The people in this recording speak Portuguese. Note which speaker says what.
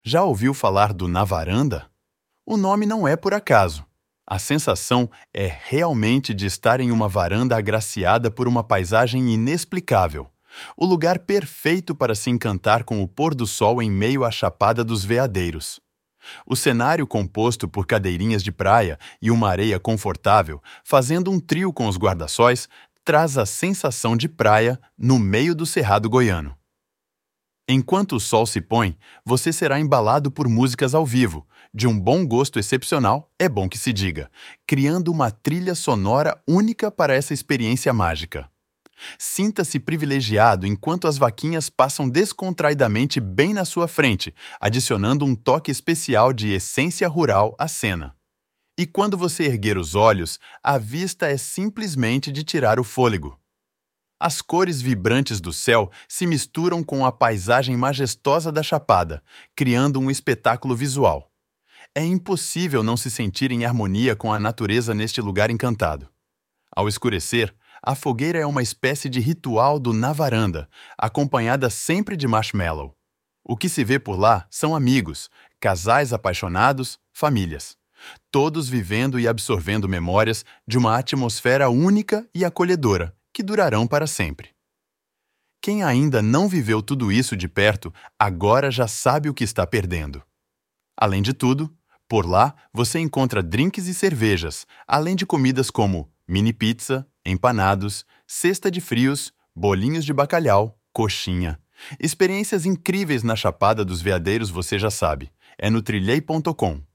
Speaker 1: Já ouviu falar do Na Varanda? O nome não é por acaso. A sensação é realmente de estar em uma varanda agraciada por uma paisagem inexplicável. O lugar perfeito para se encantar com o pôr do sol em meio à Chapada dos Veadeiros. O cenário composto por cadeirinhas de praia e uma areia confortável, fazendo um trio com os guarda-sóis, traz a sensação de praia no meio do Cerrado Goiano. Enquanto o sol se põe, você será embalado por músicas ao vivo, de um bom gosto excepcional, é bom que se diga, criando uma trilha sonora única para essa experiência mágica. Sinta-se privilegiado enquanto as vaquinhas passam descontraidamente bem na sua frente, adicionando um toque especial de essência rural à cena. E quando você erguer os olhos, a vista é simplesmente de tirar o fôlego. As cores vibrantes do céu se misturam com a paisagem majestosa da Chapada, criando um espetáculo visual. É impossível não se sentir em harmonia com a natureza neste lugar encantado. Ao escurecer, a fogueira é uma espécie de ritual do Na Varanda, acompanhada sempre de marshmallow. O que se vê por lá são amigos, casais apaixonados, famílias. Todos vivendo e absorvendo memórias de uma atmosfera única e acolhedora, que durarão para sempre. Quem ainda não viveu tudo isso de perto, agora já sabe o que está perdendo. Além de tudo, por lá você encontra drinks e cervejas, além de comidas como mini pizza, empanados, cesta de frios, bolinhos de bacalhau, coxinha. Experiências incríveis na Chapada dos Veadeiros você já sabe. É no trilhei.com.